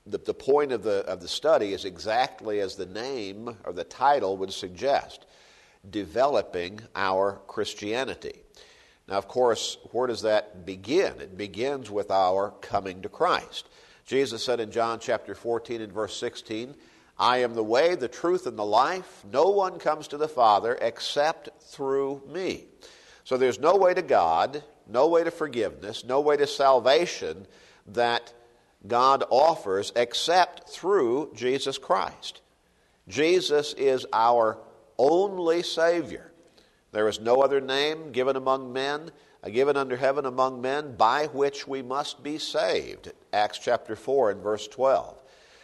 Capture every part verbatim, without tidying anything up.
the, the point of the, of the study is exactly as the name or the title would suggest, developing our Christianity. Now, of course, where does that begin? It begins with our coming to Christ. Jesus said in John chapter fourteen and verse sixteen, I am the way, the truth, and the life. No one comes to the Father except through me. So there's no way to God, no way to forgiveness, no way to salvation that God offers except through Jesus Christ. Jesus is our only Savior. There is no other name given among men, given under heaven among men, by which we must be saved. Acts chapter four and verse twelve.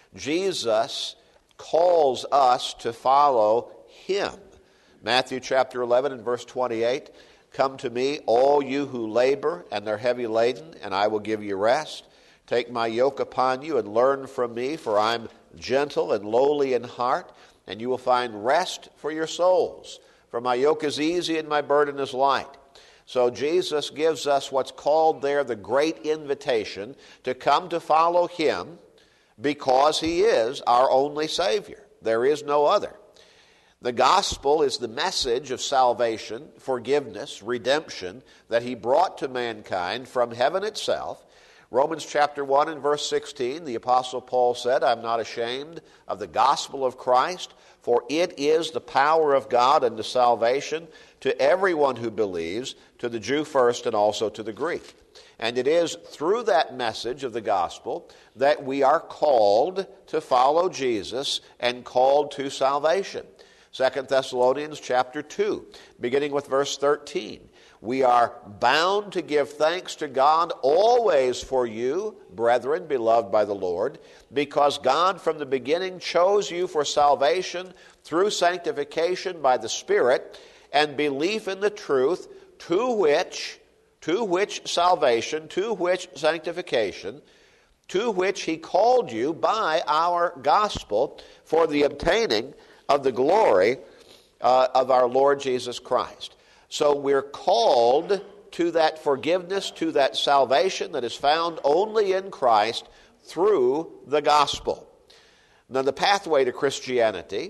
Jesus calls us to follow Him. Matthew chapter eleven and verse twenty-eight, come to me, all you who labor and are heavy laden, and I will give you rest. Take my yoke upon you and learn from me, for I'm gentle and lowly in heart, and you will find rest for your souls. For my yoke is easy and my burden is light. So Jesus gives us what's called there the great invitation to come to follow Him because He is our only Savior. There is no other. The gospel is the message of salvation, forgiveness, redemption that He brought to mankind from heaven itself. Romans chapter one and verse sixteen, the Apostle Paul said, I'm not ashamed of the gospel of Christ, for it is the power of God unto salvation to everyone who believes, to the Jew first and also to the Greek. And it is through that message of the gospel that we are called to follow Jesus and called to salvation. Second Thessalonians chapter two, beginning with verse thirteen. We are bound to give thanks to God always for you, brethren, beloved by the Lord, because God from the beginning chose you for salvation through sanctification by the Spirit and belief in the truth, to which, to which salvation, to which sanctification, to which He called you by our gospel for the obtaining of the glory uh, of our Lord Jesus Christ. So we're called to that forgiveness, to that salvation that is found only in Christ through the gospel. Now, the pathway to Christianity,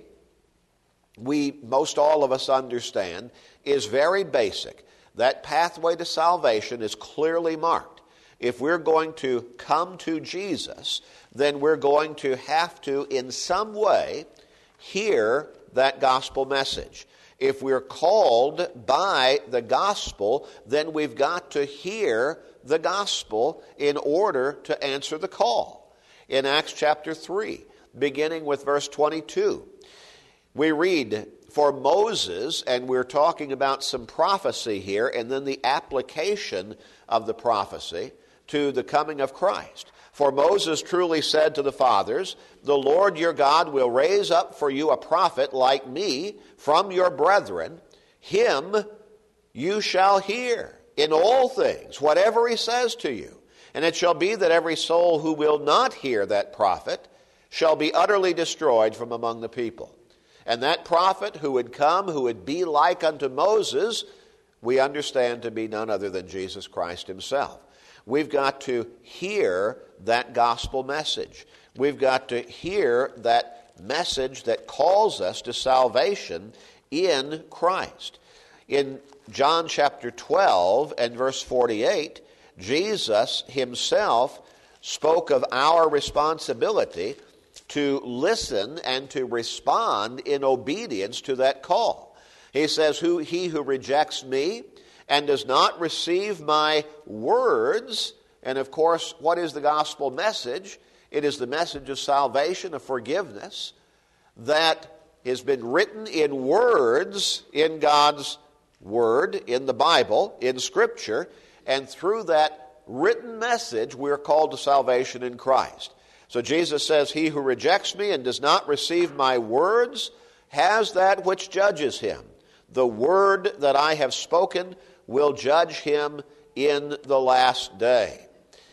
we, most all of us understand, is very basic. That pathway to salvation is clearly marked. If we're going to come to Jesus, then we're going to have to, in some way, hear that gospel message. If we're called by the gospel, then we've got to hear the gospel in order to answer the call. In Acts chapter three, beginning with verse twenty-two, we read, for Moses, and we're talking about some prophecy here, and then the application of the prophecy to the coming of Christ. For Moses truly said to the fathers, the Lord your God will raise up for you a prophet like me from your brethren. Him you shall hear in all things, whatever he says to you. And it shall be that every soul who will not hear that prophet shall be utterly destroyed from among the people. And that prophet who would come, who would be like unto Moses, we understand to be none other than Jesus Christ Himself. We've got to hear that gospel message. We've got to hear that message that calls us to salvation in Christ. In John chapter twelve and verse forty-eight, Jesus Himself spoke of our responsibility to listen and to respond in obedience to that call. He says, "Who he who rejects me and does not receive my words," and of course, what is the gospel message? It is the message of salvation, of forgiveness, that has been written in words in God's Word, in the Bible, in Scripture, and through that written message, we are called to salvation in Christ. So Jesus says, "He who rejects me and does not receive my words has that which judges him. The word that I have spoken will judge him in the last day."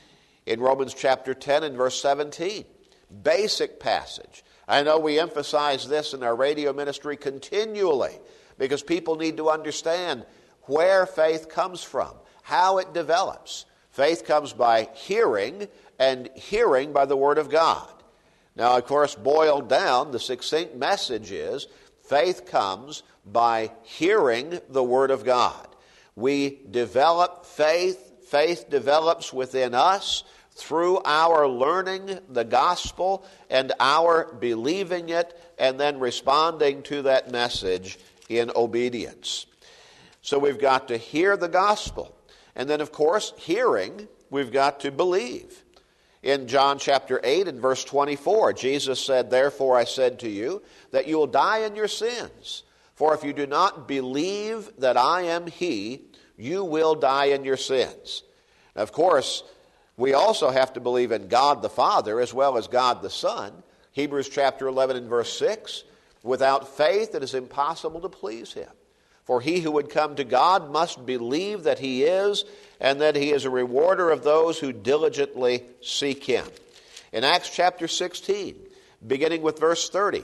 In Romans chapter ten and verse seventeen, basic passage. I know we emphasize this in our radio ministry continually because people need to understand where faith comes from, how it develops. Faith comes by hearing, and hearing by the Word of God. Now, of course, boiled down, the succinct message is faith comes by hearing the Word of God. We develop faith. Faith develops within us through our learning the gospel and our believing it and then responding to that message in obedience. So we've got to hear the gospel. And then, of course, hearing, we've got to believe. In John chapter eight and verse twenty-four, Jesus said, "Therefore I said to you that you will die in your sins. For if you do not believe that I am He, you will die in your sins." Now, of course, we also have to believe in God the Father as well as God the Son. Hebrews chapter eleven and verse six, "Without faith it is impossible to please Him. For he who would come to God must believe that He is, and that He is a rewarder of those who diligently seek Him." In Acts chapter sixteen, beginning with verse thirty,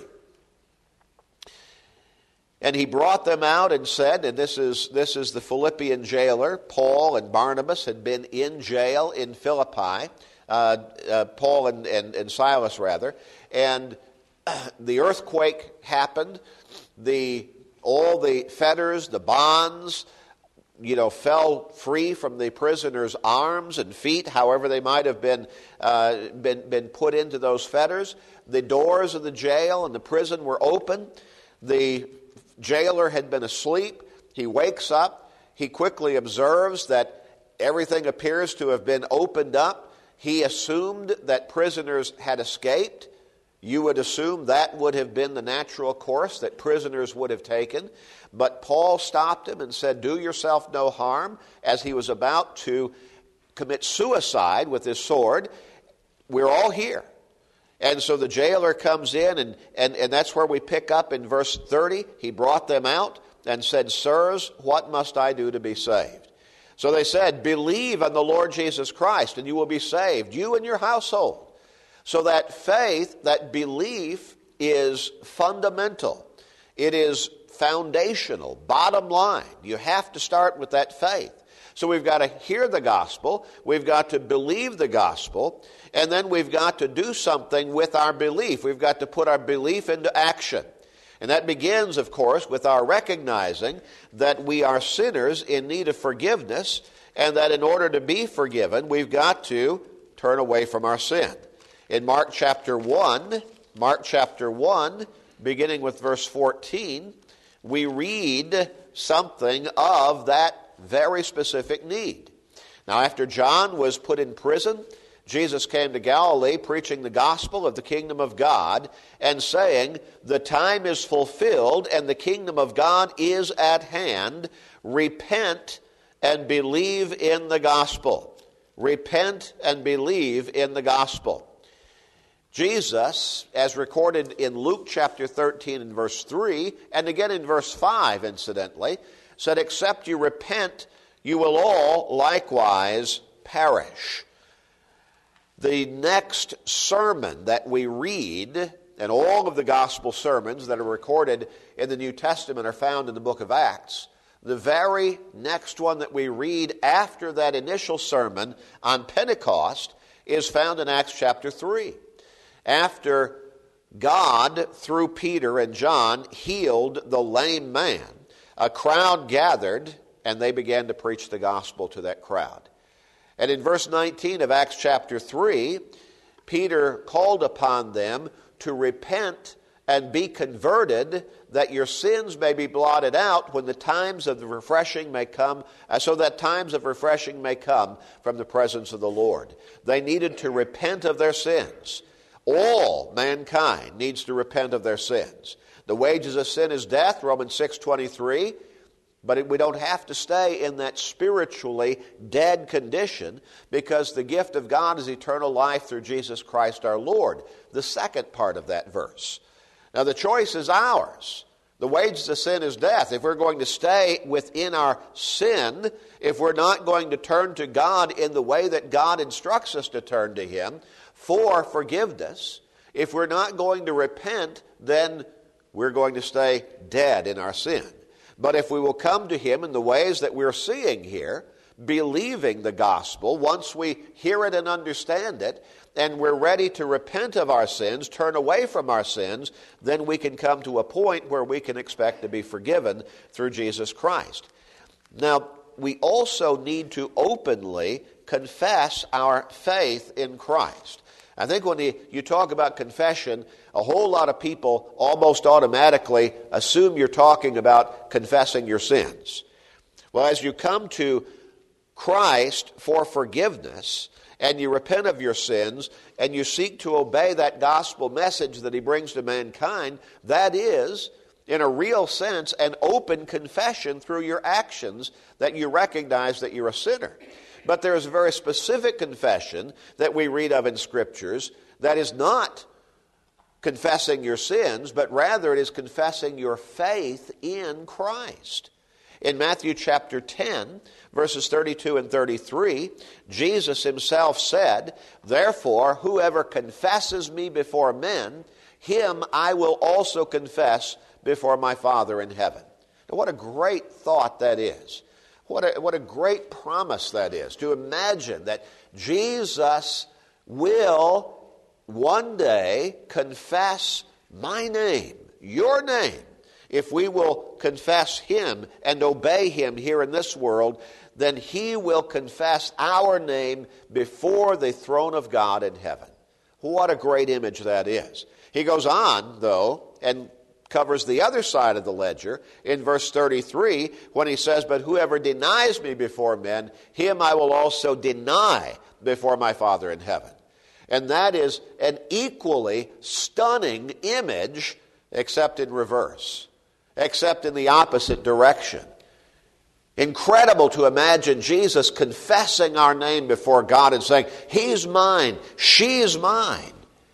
"And he brought them out and said," and this is, this is the Philippian jailer. Paul and Barnabas had been in jail in Philippi, uh, uh, Paul and, and, and Silas rather, and the earthquake happened. The all the fetters, the bonds, you know, fell free from the prisoners' arms and feet, however they might have been, uh, been, been put into those fetters. The doors of the jail and the prison were open. The jailer had been asleep. He wakes up. He quickly observes that everything appears to have been opened up. He assumed that prisoners had escaped. You would assume that would have been the natural course that prisoners would have taken. But Paul stopped him and said, "Do yourself no harm," as he was about to commit suicide with his sword. We're all here. And so the jailer comes in, and, and, and that's where we pick up in verse thirty. He brought them out and said, "Sirs, what must I do to be saved?" So they said, "Believe on the Lord Jesus Christ, and you will be saved, you and your household." So that faith, that belief is fundamental. It is foundational, bottom line. You have to start with that faith. So we've got to hear the gospel, we've got to believe the gospel, and then we've got to do something with our belief. We've got to put our belief into action. And that begins, of course, with our recognizing that we are sinners in need of forgiveness, and that in order to be forgiven, we've got to turn away from our sin. In Mark chapter one, Mark chapter one, beginning with verse fourteen, we read something of that very specific need. Now, after John was put in prison, Jesus came to Galilee preaching the gospel of the kingdom of God and saying, "The time is fulfilled and the kingdom of God is at hand. Repent and believe in the gospel." Repent and believe in the gospel. Jesus, as recorded in Luke chapter thirteen and verse three, and again in verse five, incidentally, said, "Except you repent, you will all likewise perish." The next sermon that we read, and all of the gospel sermons that are recorded in the New Testament are found in the book of Acts. The very next one that we read after that initial sermon on Pentecost is found in Acts chapter three. After God, through Peter and John, healed the lame man, a crowd gathered, and they began to preach the gospel to that crowd. And in verse nineteen of Acts chapter three, Peter called upon them to repent and be converted, that your sins may be blotted out when the times of the refreshing may come, uh, so that times of refreshing may come from the presence of the Lord. They needed to repent of their sins. All mankind needs to repent of their sins. The wages of sin is death, Romans six twenty-three. But it, we don't have to stay in that spiritually dead condition, because the gift of God is eternal life through Jesus Christ our Lord. The second part of that verse. Now the choice is ours. The wages of sin is death. If we're going to stay within our sin, if we're not going to turn to God in the way that God instructs us to turn to Him for forgiveness, if we're not going to repent, then we're going to stay dead in our sin. But if we will come to Him in the ways that we're seeing here, believing the gospel, once we hear it and understand it, and we're ready to repent of our sins, turn away from our sins, then we can come to a point where we can expect to be forgiven through Jesus Christ. Now, we also need to openly confess our faith in Christ. I think when you, you talk about confession, a whole lot of people almost automatically assume you're talking about confessing your sins. Well, as you come to Christ for forgiveness, and you repent of your sins, and you seek to obey that gospel message that he brings to mankind, that is, in a real sense, an open confession through your actions that you recognize that you're a sinner. But there is a very specific confession that we read of in Scriptures that is not confessing your sins, but rather it is confessing your faith in Christ. In Matthew chapter ten, verses thirty-two and thirty-three, Jesus himself said, "Therefore, whoever confesses me before men, him I will also confess before my Father in heaven." Now, what a great thought that is. What a, what a great promise that is, to imagine that Jesus will one day confess my name, your name. If we will confess him and obey him here in this world, then he will confess our name before the throne of God in heaven. What a great image that is. He goes on, though, and covers the other side of the ledger in verse thirty-three when he says, "But whoever denies me before men, him I will also deny before my Father in heaven." And that is an equally stunning image, except in reverse, except in the opposite direction. Incredible to imagine Jesus confessing our name before God and saying, "He's mine, she's mine."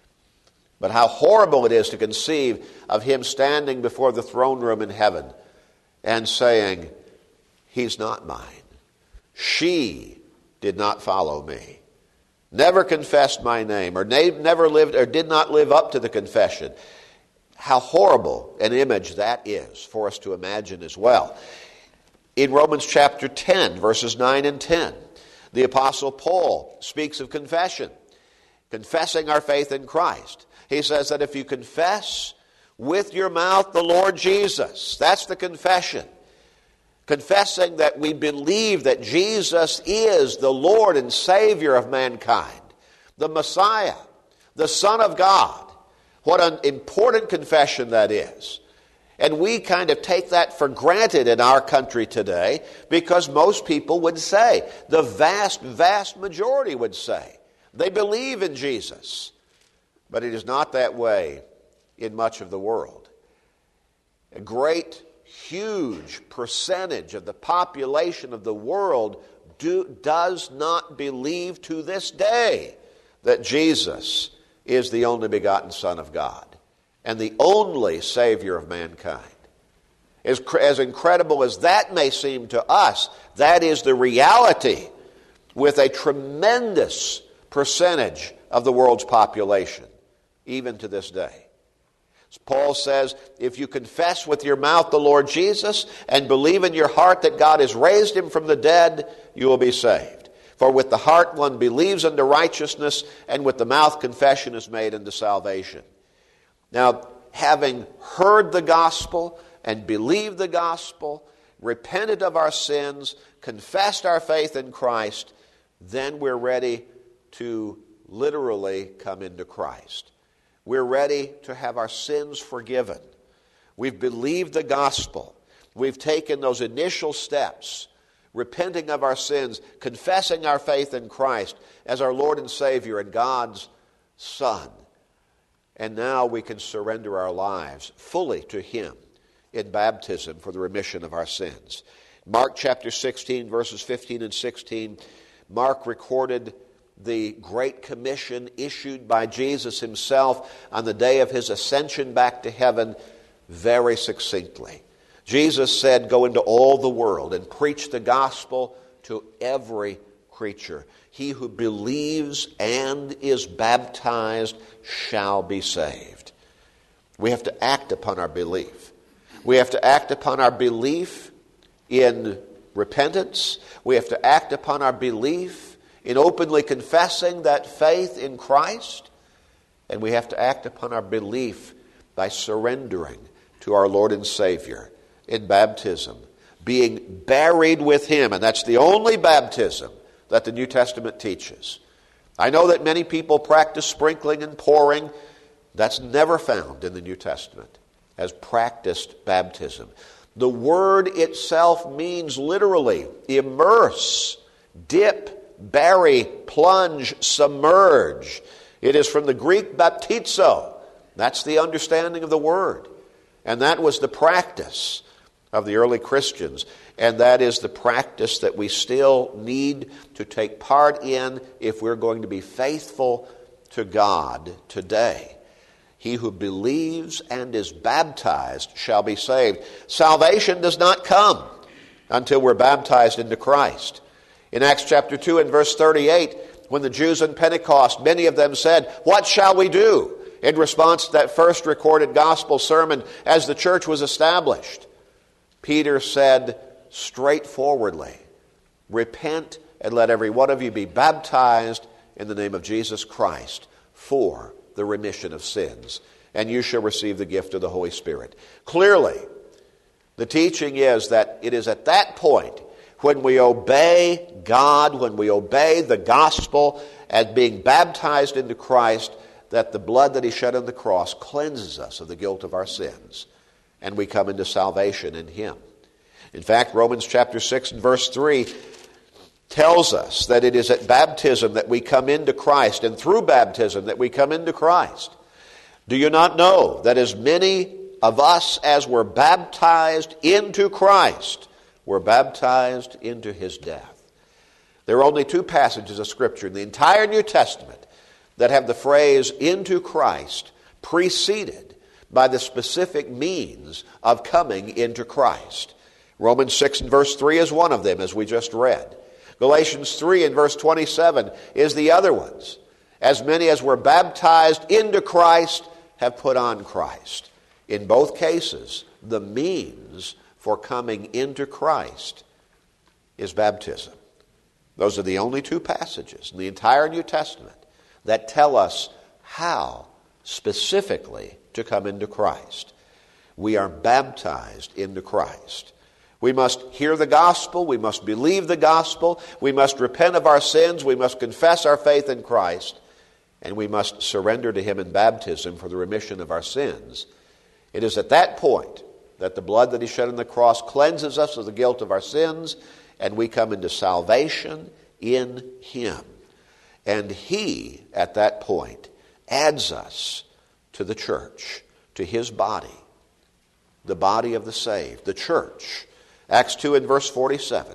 But how horrible it is to conceive of him standing before the throne room in heaven and saying, "He's not mine. She did not follow me, never confessed my name, or never lived or did not live up to the confession." How horrible an image that is for us to imagine as well. In Romans chapter ten, verses nine and ten, the Apostle Paul speaks of confession, confessing our faith in Christ. He says that if you confess with your mouth the Lord Jesus, that's the confession. Confessing that we believe that Jesus is the Lord and Savior of mankind, the Messiah, the Son of God. What an important confession that is. And we kind of take that for granted in our country today because most people would say, the vast, vast majority would say, they believe in Jesus. But it is not that way in much of the world. A great, huge percentage of the population of the world do, does not believe to this day that Jesus is the only begotten Son of God and the only Savior of mankind. As, as incredible as that may seem to us, that is the reality with a tremendous percentage of the world's population, even to this day. As Paul says, if you confess with your mouth the Lord Jesus and believe in your heart that God has raised him from the dead, you will be saved. For with the heart one believes unto righteousness, and with the mouth confession is made unto salvation. Now, having heard the gospel and believed the gospel, repented of our sins, confessed our faith in Christ, then we're ready to literally come into Christ. We're ready to have our sins forgiven. We've believed the gospel. We've taken those initial steps, repenting of our sins, confessing our faith in Christ as our Lord and Savior and God's Son. And now we can surrender our lives fully to him in baptism for the remission of our sins. Mark chapter sixteen, verses fifteen and sixteen, Mark recorded the Great Commission issued by Jesus himself on the day of his ascension back to heaven very succinctly. Jesus said, "Go into all the world and preach the gospel to every creature. He who believes and is baptized shall be saved." We have to act upon our belief. We have to act upon our belief in repentance. We have to act upon our belief in openly confessing that faith in Christ. And we have to act upon our belief by surrendering to our Lord and Savior in baptism, being buried with Him. And that's the only baptism that the New Testament teaches. I know that many people practice sprinkling and pouring. That's never found in the New Testament as practiced baptism. The word itself means literally immerse, dip, bury, plunge, submerge. It is from the Greek baptizo. That's the understanding of the word. And that was the practice of the early Christians. And that is the practice that we still need to take part in if we're going to be faithful to God today. He who believes and is baptized shall be saved. Salvation does not come until we're baptized into Christ. In Acts chapter two and verse thirty-eight, when the Jews in Pentecost, many of them said, "What shall we do?" in response to that first recorded gospel sermon as the church was established. Peter said straightforwardly, "Repent and let every one of you be baptized in the name of Jesus Christ for the remission of sins, and you shall receive the gift of the Holy Spirit." Clearly, the teaching is that it is at that point when we obey God, when we obey the gospel as being baptized into Christ, that the blood that He shed on the cross cleanses us of the guilt of our sins, and we come into salvation in Him. In fact, Romans chapter six and verse three tells us that it is at baptism that we come into Christ, and through baptism that we come into Christ. Do you not know that as many of us as were baptized into Christ were baptized into His death? There are only two passages of Scripture in the entire New Testament that have the phrase "into Christ" preceded by the specific means of coming into Christ. Romans six and verse three is one of them, as we just read. Galatians three and verse twenty-seven is the other ones. As many as were baptized into Christ have put on Christ. In both cases, the means for coming into Christ is baptism. Those are the only two passages in the entire New Testament that tell us how specifically to come into Christ. We are baptized into Christ. We must hear the gospel. We must believe the gospel. We must repent of our sins. We must confess our faith in Christ. And we must surrender to Him in baptism for the remission of our sins. It is at that point that the blood that He shed on the cross cleanses us of the guilt of our sins, and we come into salvation in Him. And He, at that point, adds us to the church, to His body, the body of the saved, the church. Acts two and verse forty-seven.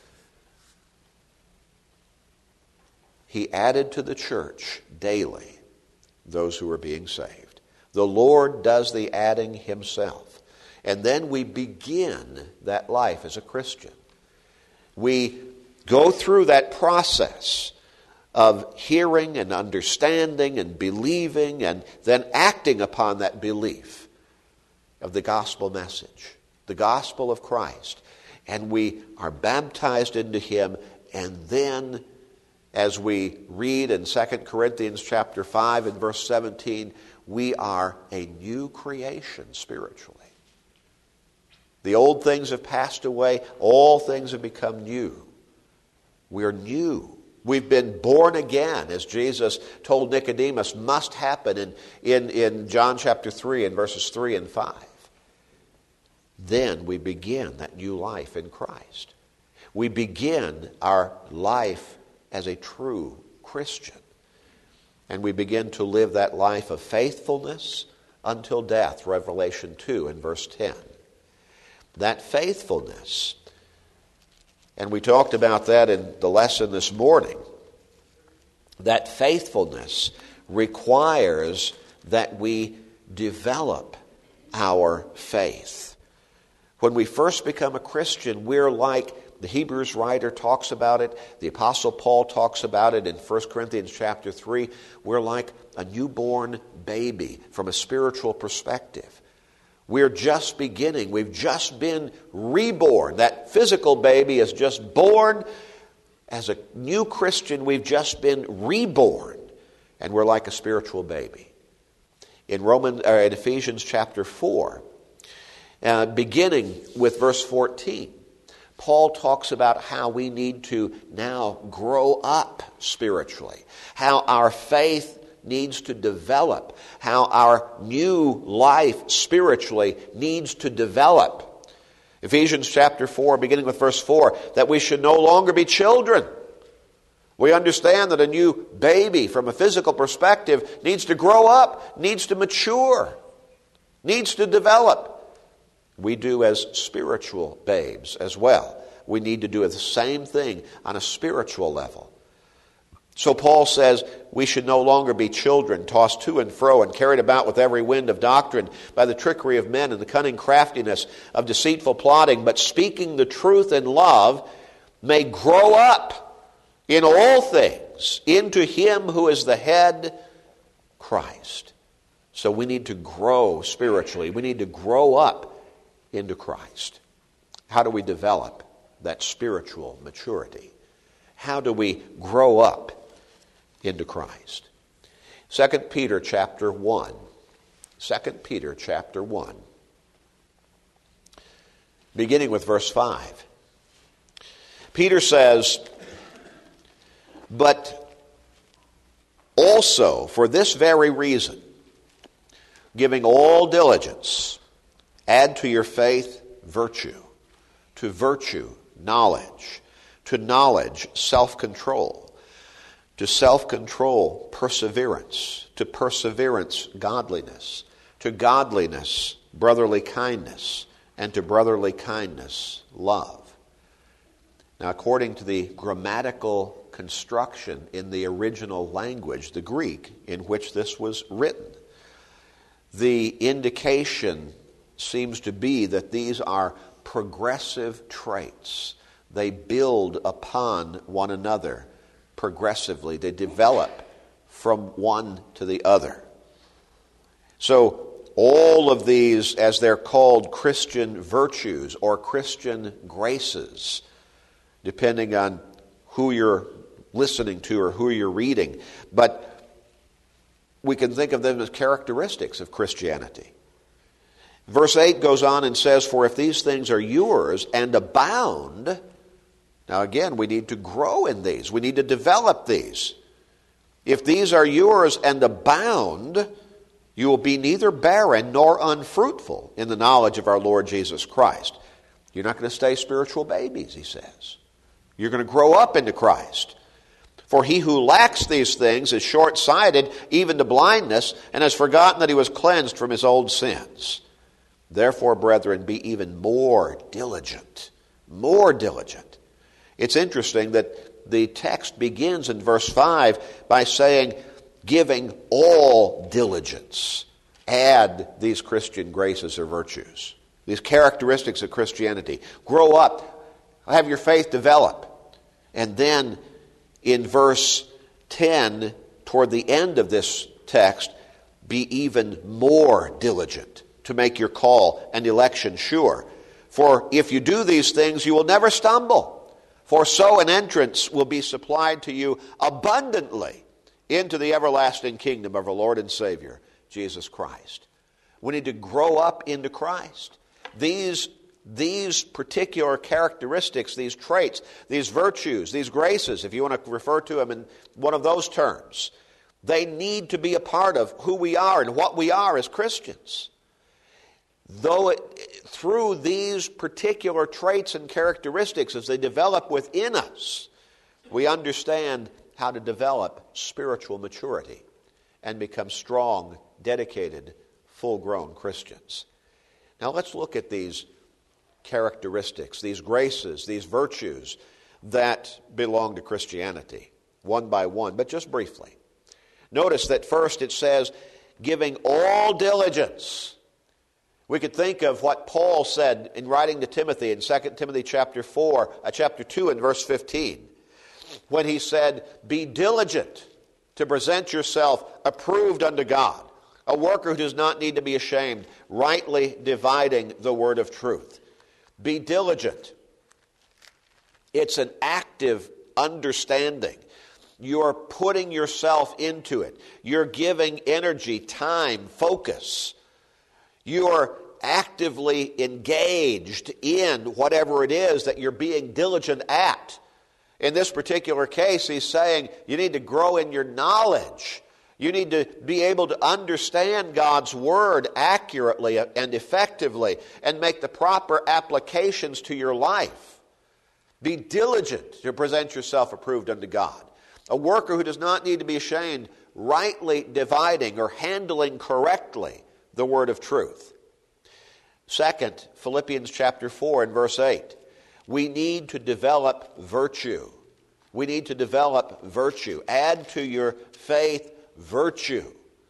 He added to the church daily those who were being saved. The Lord does the adding Himself. And then we begin that life as a Christian. We go through that process of hearing and understanding and believing and then acting upon that belief of the gospel message, the gospel of Christ. And we are baptized into Him, and then as we read in Second Corinthians chapter five and verse seventeen, we are a new creation spiritually. The old things have passed away, all things have become new. We are new. We've been born again, as Jesus told Nicodemus must happen in, in, in John chapter three and verses three and five. Then we begin that new life in Christ. We begin our life as a true Christian. And we begin to live that life of faithfulness until death, Revelation two and verse ten. That faithfulness, and we talked about that in the lesson this morning, that faithfulness requires that we develop our faith. When we first become a Christian, we're like, the Hebrews writer talks about it, the Apostle Paul talks about it in First Corinthians chapter three, we're like a newborn baby from a spiritual perspective. We're just beginning. We've just been reborn. That physical baby is just born. As a new Christian, we've just been reborn, and we're like a spiritual baby. In Romans, or in Ephesians chapter four, uh, beginning with verse fourteen, Paul talks about how we need to now grow up spiritually, how our faith needs to develop, how our new life spiritually needs to develop. Ephesians chapter four, beginning with verse four, that we should no longer be children. We understand that a new baby, from a physical perspective, needs to grow up, needs to mature, needs to develop. We do as spiritual babes as well. We need to do the same thing on a spiritual level. So Paul says we should no longer be children, tossed to and fro and carried about with every wind of doctrine by the trickery of men and the cunning craftiness of deceitful plotting, but speaking the truth in love may grow up in all things into him who is the head, Christ. So we need to grow spiritually. We need to grow up into Christ. How do we develop that spiritual maturity? How do we grow up into Christ? Second Peter chapter one. Second Peter chapter one. Beginning with verse five. Peter says, but also for this very reason, giving all diligence, add to your faith virtue, to virtue knowledge, to knowledge self-control, to self-control perseverance, to perseverance godliness, to godliness brotherly kindness, and to brotherly kindness love. Now, according to the grammatical construction in the original language, the Greek, in which this was written, the indication seems to be that these are progressive traits. They build upon one another progressively. They develop from one to the other. So all of these, as they're called, Christian virtues or Christian graces, depending on who you're listening to or who you're reading, but we can think of them as characteristics of Christianity. Verse eight goes on and says, for if these things are yours and abound. Now again, we need to grow in these. We need to develop these. If these are yours and abound, you will be neither barren nor unfruitful in the knowledge of our Lord Jesus Christ. You're not going to stay spiritual babies, he says. You're going to grow up into Christ. For he who lacks these things is short-sighted, even to blindness, and has forgotten that he was cleansed from his old sins. Therefore, brethren, be even more diligent. More diligent. It's interesting that the text begins in verse five by saying, giving all diligence. Add these Christian graces or virtues. These characteristics of Christianity. Grow up. Have your faith develop. And then in verse ten, toward the end of this text, be even more diligent to make your call and election sure. For if you do these things, you will never stumble. For so an entrance will be supplied to you abundantly into the everlasting kingdom of our Lord and Savior, Jesus Christ. We need to grow up into Christ. These, these particular characteristics, these traits, these virtues, these graces, if you want to refer to them in one of those terms, they need to be a part of who we are and what we are as Christians. Though it, through these particular traits and characteristics, as they develop within us, we understand how to develop spiritual maturity and become strong, dedicated, full-grown Christians. Now let's look at these characteristics, these graces, these virtues that belong to Christianity, one by one, but just briefly. Notice that first it says, giving all diligence. We could think of what Paul said in writing to Timothy in Second Timothy chapter four, uh, chapter two and verse fifteen, when he said, be diligent to present yourself approved unto God, A worker who does not need to be ashamed, rightly dividing the word of truth. Be diligent. It's an active understanding. You're putting yourself into it. You're giving energy, time, focus. You're actively engaged in whatever it is that you're being diligent at. In this particular case, he's saying you need to grow in your knowledge. You need to be able to understand God's Word accurately and effectively and make the proper applications to your life. Be diligent to present yourself approved unto God. A worker who does not need to be ashamed, rightly dividing or handling correctly the word of truth. Second, Philippians chapter four and verse eight. We need to develop virtue. We need to develop virtue. Add to your faith virtue.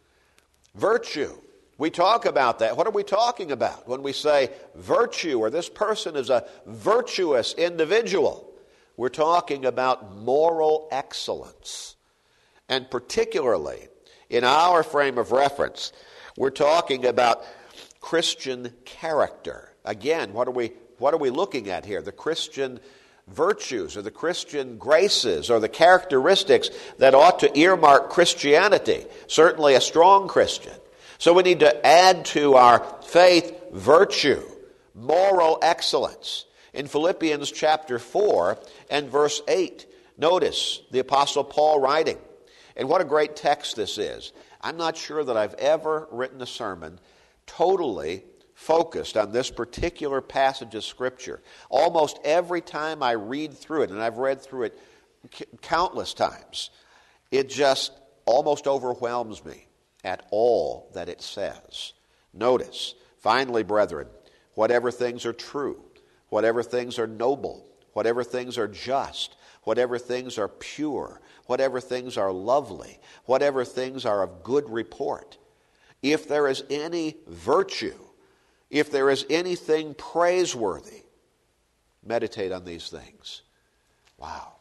Virtue. We talk about that. What are we talking about when we say virtue or this person is a virtuous individual? We're talking about moral excellence. And particularly in our frame of reference, we're talking about Christian character. Again, what are we what are we looking at here? The Christian virtues or the Christian graces or the characteristics that ought to earmark Christianity, certainly a strong Christian. So we need to add to our faith virtue, moral excellence. In Philippians chapter four and verse eight, notice the Apostle Paul writing. And what a great text this is. I'm not sure that I've ever written a sermon totally focused on this particular passage of Scripture. Almost every time I read through it, and I've read through it c- countless times, it just almost overwhelms me at all that it says. Notice, finally, brethren, whatever things are true, whatever things are noble, whatever things are just, whatever things are pure, whatever things are lovely, whatever things are of good report, if there is any virtue, if there is anything praiseworthy, meditate on these things. Wow.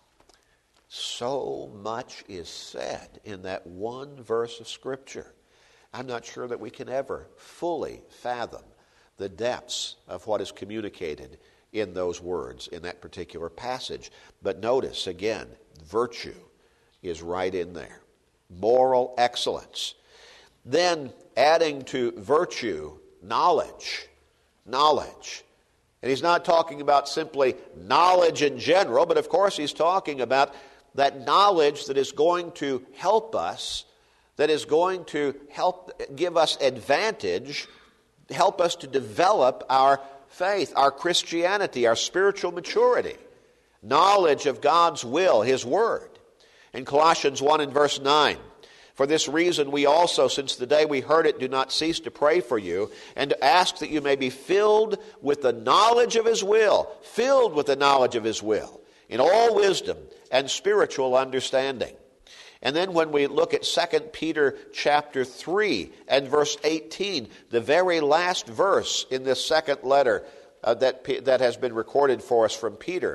So much is said in that one verse of Scripture. I'm not sure that we can ever fully fathom the depths of what is communicated in those words in that particular passage. But notice, again, virtue is right in there. Moral excellence. Then, adding to virtue, knowledge. Knowledge. And he's not talking about simply knowledge in general, but of course he's talking about that knowledge that is going to help us, that is going to help give us advantage, help us to develop our faith, our Christianity, our spiritual maturity. Knowledge of God's will, His Word. In Colossians one and verse nine, for this reason we also, since the day we heard it, do not cease to pray for you and to ask that you may be filled with the knowledge of His will, filled with the knowledge of His will, in all wisdom and spiritual understanding. And then when we look at Second Peter chapter three and verse eighteen, the very last verse in this second letter uh, that, that has been recorded for us from Peter,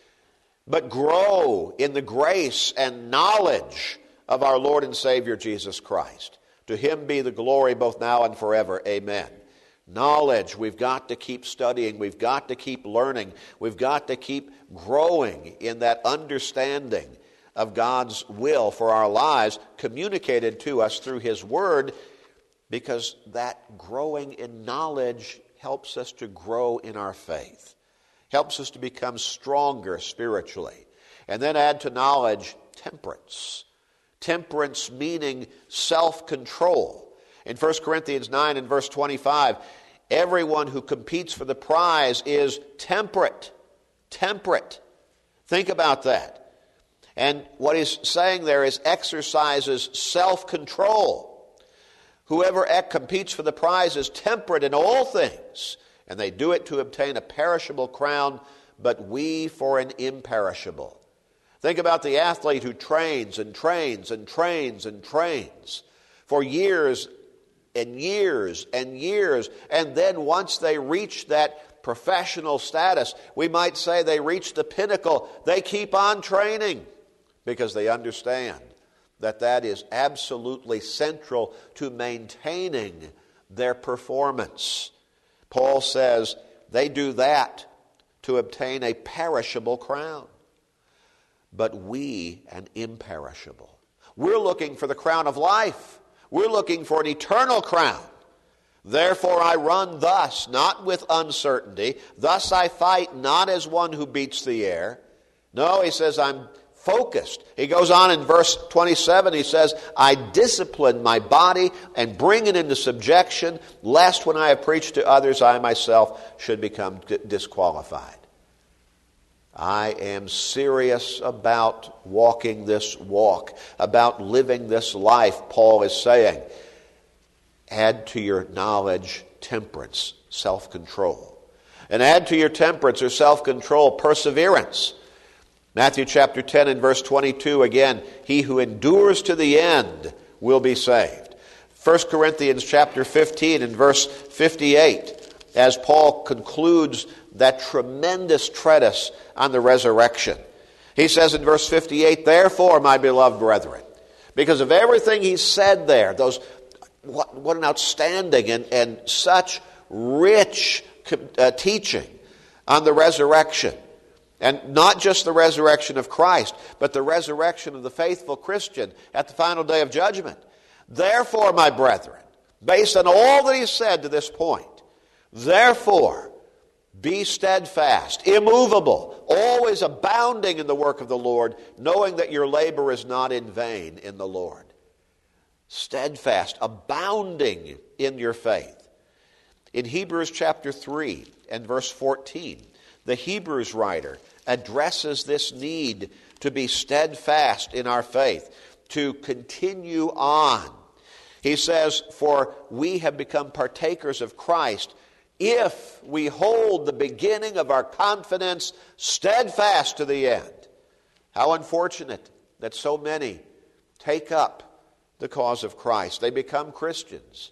but grow in the grace and knowledge of our Lord and Savior Jesus Christ. To Him be the glory both now and forever. Amen. Knowledge, we've got to keep studying. We've got to keep learning. We've got to keep growing in that understanding of God's will for our lives, communicated to us through His Word, because that growing in knowledge helps us to grow in our faith, helps us to become stronger spiritually. And then add to knowledge temperance. Temperance meaning self-control. In First Corinthians nine and verse twenty-five, everyone who competes for the prize is temperate. Temperate. Think about that. And what he's saying there is exercises self-control. Whoever competes for the prize is temperate in all things, and they do it to obtain a perishable crown, but we for an imperishable. Think about the athlete who trains and trains and trains and trains for years and years and years, and then once they reach that professional status, we might say they reach the pinnacle, they keep on training because they understand that that is absolutely central to maintaining their performance. Paul says they do that to obtain a perishable crown, but we an imperishable. We're looking for the crown of life. We're looking for an eternal crown. Therefore I run thus, not with uncertainty. Thus I fight, not as one who beats the air. No, he says, I'm focused. He goes on in verse twenty-seven, he says, I discipline my body and bring it into subjection, lest when I have preached to others, I myself should become d- disqualified. I am serious about walking this walk, about living this life, Paul is saying. Add to your knowledge temperance, self-control. And add to your temperance or self-control perseverance. Matthew chapter ten and verse twenty-two, again, he who endures to the end will be saved. First Corinthians chapter fifteen and verse fifty-eight, as Paul concludes that tremendous treatise on the resurrection. He says in verse fifty-eight, therefore, my beloved brethren, because of everything he said there, those what, what an outstanding and, and such rich uh, teaching on the resurrection. And not just the resurrection of Christ, but the resurrection of the faithful Christian at the final day of judgment. Therefore, my brethren, based on all that he said to this point, therefore, be steadfast, immovable, always abounding in the work of the Lord, knowing that your labor is not in vain in the Lord. Steadfast, abounding in your faith. In Hebrews chapter three and verse fourteen, the Hebrews writer addresses this need to be steadfast in our faith, to continue on. He says, for we have become partakers of Christ if we hold the beginning of our confidence steadfast to the end. How unfortunate that so many take up the cause of Christ. They become Christians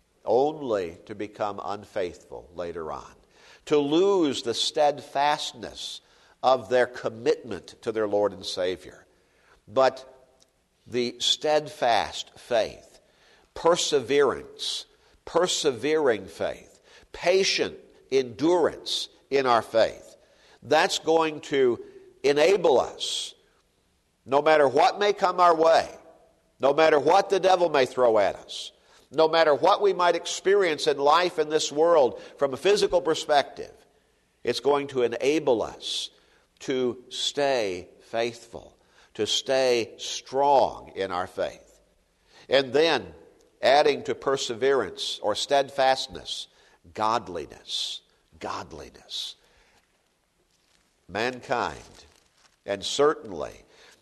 only to become unfaithful later on, to lose the steadfastness of their commitment to their Lord and Savior. But the steadfast faith, perseverance, persevering faith, patient endurance in our faith, that's going to enable us, no matter what may come our way, no matter what the devil may throw at us, no matter what we might experience in life in this world from a physical perspective, it's going to enable us to stay faithful, to stay strong in our faith. And then, adding to perseverance or steadfastness, godliness. Godliness. Mankind, and certainly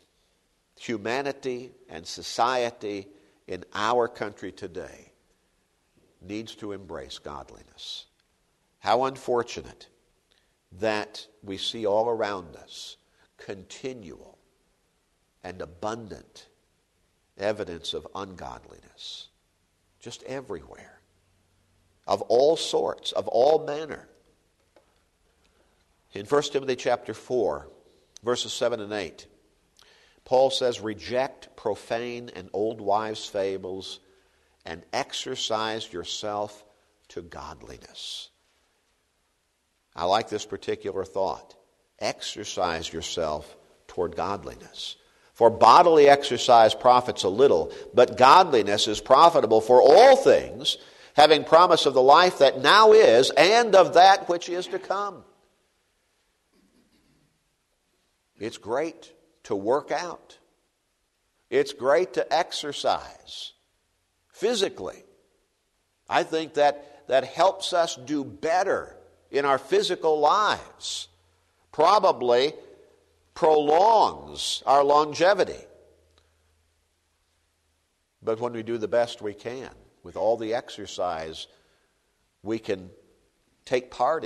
humanity and society in our country today, needs to embrace godliness. How unfortunate that we see all around us continual and abundant evidence of ungodliness. Just everywhere. Of all sorts, of all manner. In First Timothy chapter four, verses seven and eight, Paul says, reject profane and old wives' fables and exercise yourself to godliness. I like this particular thought. Exercise yourself toward godliness. For bodily exercise profits a little, but godliness is profitable for all things, having promise of the life that now is and of that which is to come. It's great to work out. It's great to exercise physically. I think that that helps us do better in our physical lives. Probably prolongs our longevity. But when we do the best we can, with all the exercise we can take part in,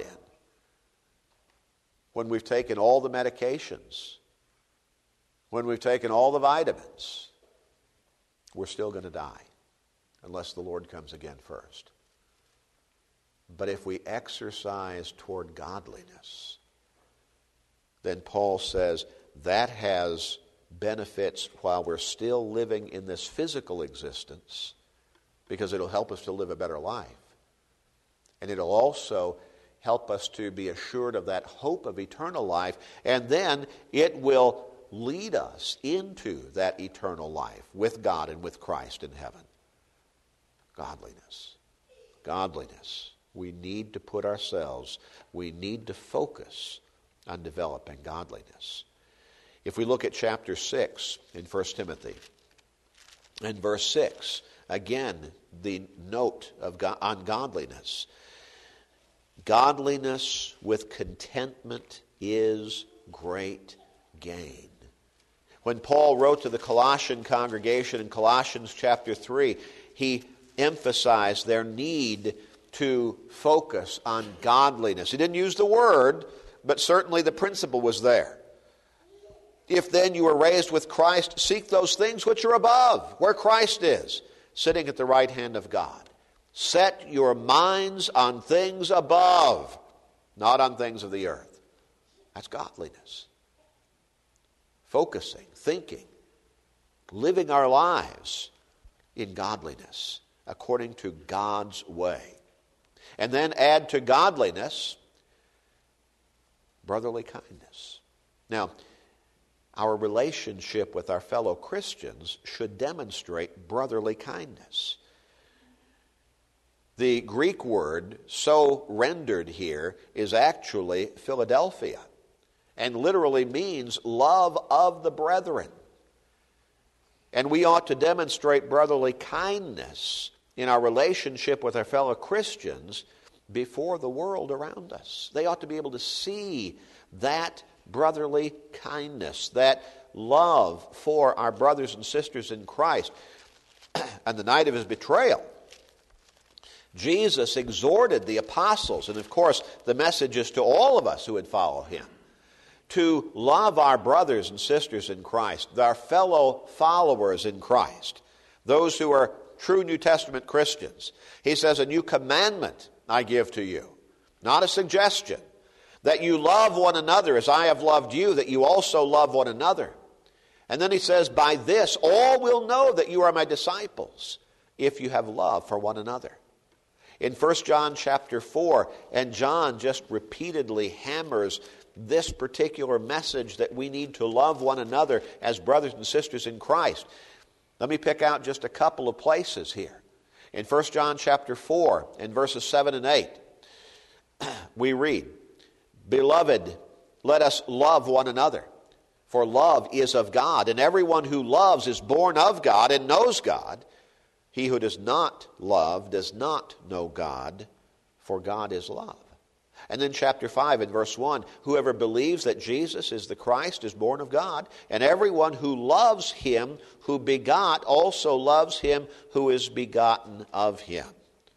when we've taken all the medications, when we've taken all the vitamins, we're still going to die unless the Lord comes again first. But if we exercise toward godliness, then Paul says that has benefits while we're still living in this physical existence, because it'll help us to live a better life. And it'll also help us to be assured of that hope of eternal life. And then it will lead us into that eternal life with God and with Christ in heaven. Godliness. Godliness. We need to put ourselves, we need to focus on developing godliness. If we look at chapter six in First Timothy, in verse six, again, the note of God, on godliness. Godliness with contentment is great gain. When Paul wrote to the Colossian congregation in Colossians chapter three, he emphasized their need to focus on godliness. He didn't use the word, but certainly the principle was there. If then you were raised with Christ, seek those things which are above, where Christ is, sitting at the right hand of God. Set your minds on things above, not on things of the earth. That's godliness. Focusing, thinking, living our lives in godliness according to God's way. And then add to godliness brotherly kindness. Now, our relationship with our fellow Christians should demonstrate brotherly kindness. The Greek word so rendered here is actually Philadelphia, and literally means love of the brethren. And we ought to demonstrate brotherly kindness in our relationship with our fellow Christians before the world around us. They ought to be able to see that brotherly kindness, that love for our brothers and sisters in Christ. On the night of his betrayal, Jesus exhorted the apostles, and of course the message is to all of us who would follow him, to love our brothers and sisters in Christ, our fellow followers in Christ, those who are true New Testament Christians. He says, a new commandment I give to you, not a suggestion, that you love one another as I have loved you, that you also love one another. And then he says, by this all will know that you are my disciples, if you have love for one another. In First John chapter four, and John just repeatedly hammers this particular message that we need to love one another as brothers and sisters in Christ. Let me pick out just a couple of places here. In First John chapter four, and verses seven and eight, we read, Beloved, let us love one another, for love is of God, and everyone who loves is born of God and knows God. He who does not love does not know God, for God is love. And then chapter five and verse one, whoever believes that Jesus is the Christ is born of God, and everyone who loves him who begot also loves him who is begotten of him.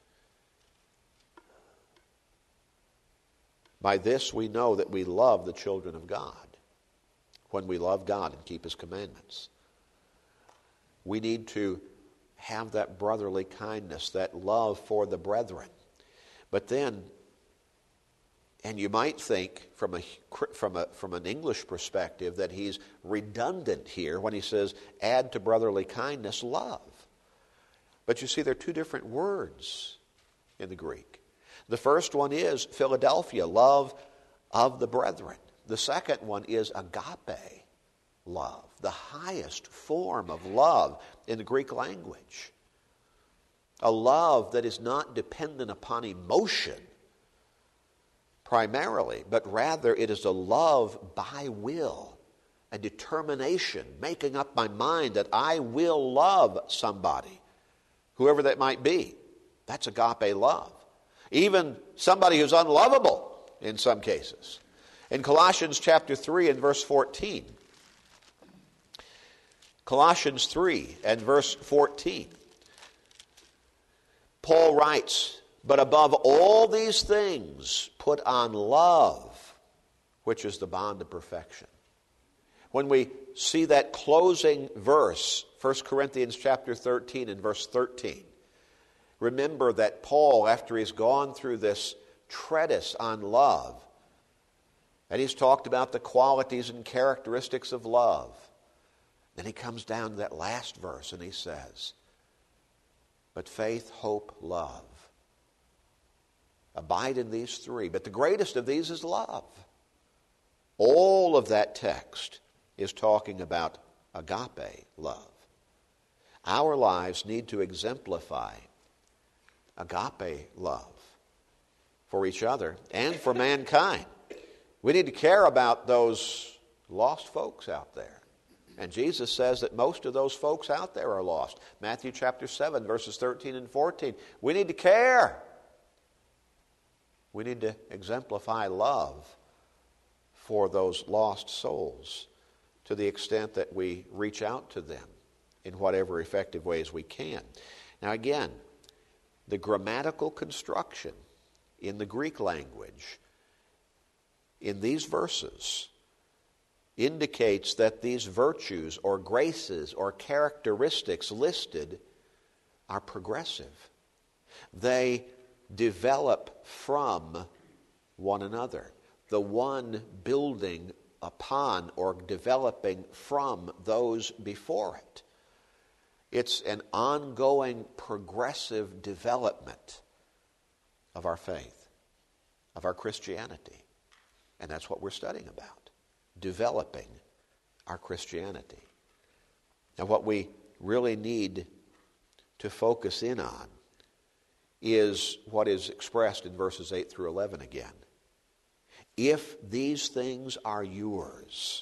By this we know that we love the children of God, when we love God and keep his commandments. We need to have that brotherly kindness, that love for the brethren. But then, and you might think from a from a from an English perspective that he's redundant here when he says, add to brotherly kindness love. But you see, there are two different words in the Greek. The first one is Philadelphia, love of the brethren. The second one is agape, love, the highest form of love in the Greek language. A love that is not dependent upon emotion primarily, but rather it is a love by will, a determination, making up my mind that I will love somebody, whoever that might be. That's agape love. Even somebody who's unlovable in some cases. In Colossians chapter three and verse fourteen, Colossians three and verse fourteen, Paul writes, but above all these things put on love, which is the bond of perfection. When we see that closing verse, First Corinthians chapter thirteen and verse thirteen, remember that Paul, after he's gone through this treatise on love, and he's talked about the qualities and characteristics of love, Then he comes down to that last verse and he says, but faith, hope, love. Abide in these three. But the greatest of these is love. All of that text is talking about agape love. Our lives need to exemplify agape love for each other and for mankind. We need to care about those lost folks out there. And Jesus says that most of those folks out there are lost. Matthew chapter seven, verses thirteen and fourteen. We need to care. We need to exemplify love for those lost souls to the extent that we reach out to them in whatever effective ways we can. Now again, the grammatical construction in the Greek language in these verses indicates that these virtues or graces or characteristics listed are progressive. They develop from one another, the one building upon or developing from those before it. It's an ongoing progressive development of our faith, of our Christianity. And that's what we're studying about, developing our Christianity. Now, what we really need to focus in on is what is expressed in verses eight through eleven again. If these things are yours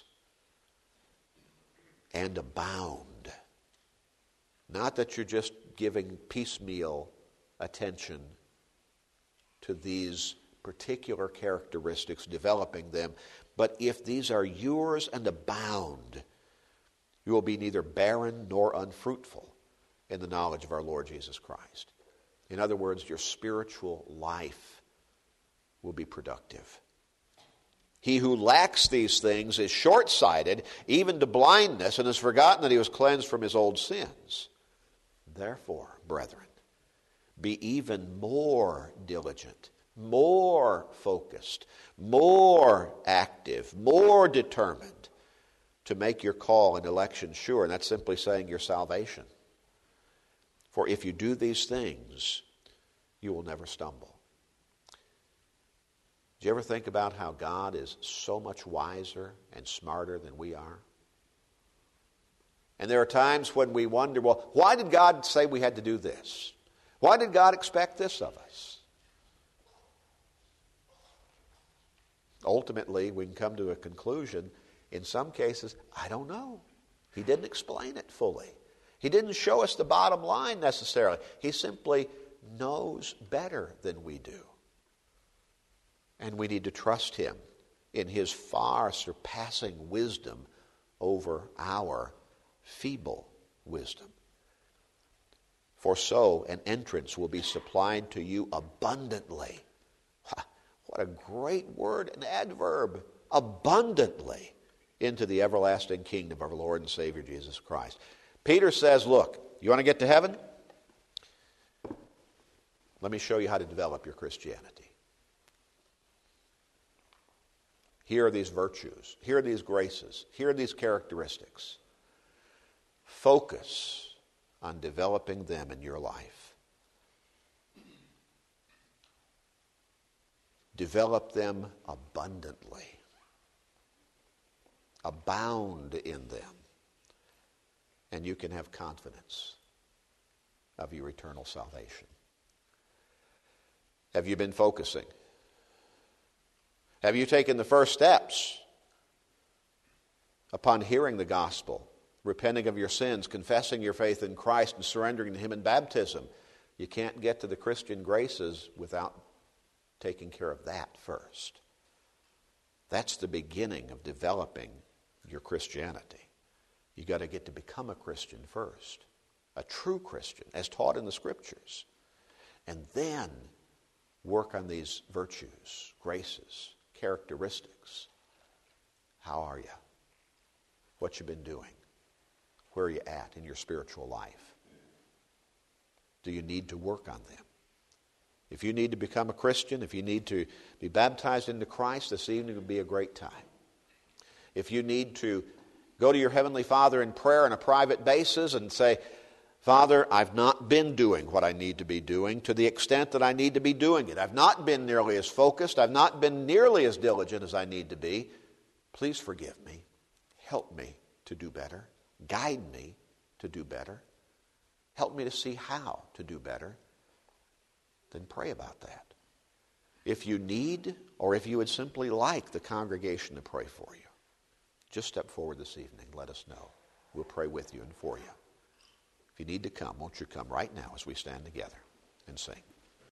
and abound, not that you're just giving piecemeal attention to these particular characteristics, developing them, but if these are yours and abound, you will be neither barren nor unfruitful in the knowledge of our Lord Jesus Christ. In other words, your spiritual life will be productive. He who lacks these things is short-sighted, even to blindness, and has forgotten that he was cleansed from his old sins. Therefore, brethren, be even more diligent, more focused, more active, more determined to make your call and election sure. And that's simply saying your salvation. For if you do these things, you will never stumble. Do you ever think about how God is so much wiser and smarter than we are? And there are times when we wonder, well, why did God say we had to do this? Why did God expect this of us? Ultimately, we can come to a conclusion. In some cases, I don't know. He didn't explain it fully. He didn't show us the bottom line necessarily. He simply knows better than we do. And we need to trust him in his far surpassing wisdom over our feeble wisdom. For so an entrance will be supplied to you abundantly. What a great word, an adverb. Abundantly into the everlasting kingdom of our Lord and Savior Jesus Christ. Peter says, look, you want to get to heaven? Let me show you how to develop your Christianity. Here are these virtues. Here are these graces. Here are these characteristics. Focus on developing them in your life. Develop them abundantly. Abound in them. And you can have confidence of your eternal salvation. Have you been focusing? Have you taken the first steps upon hearing the gospel, repenting of your sins, confessing your faith in Christ, and surrendering to him in baptism? You can't get to the Christian graces without taking care of that first. That's the beginning of developing your Christianity. You've got to get to become a Christian first, a true Christian, as taught in the Scriptures. And then work on these virtues, graces, characteristics. How are you? What you been doing? Where are you at in your spiritual life? Do you need to work on them? If you need to become a Christian, if you need to be baptized into Christ, this evening would be a great time. If you need to Go to your Heavenly Father in prayer on a private basis and say, Father, I've not been doing what I need to be doing to the extent that I need to be doing it. I've not been nearly as focused. I've not been nearly as diligent as I need to be. Please forgive me. Help me to do better. Guide me to do better. Help me to see how to do better. Then pray about that. If you need, or if you would simply like the congregation to pray for you, just step forward this evening. Let us know. We'll pray with you and for you. If you need to come, won't you come right now as we stand together and sing.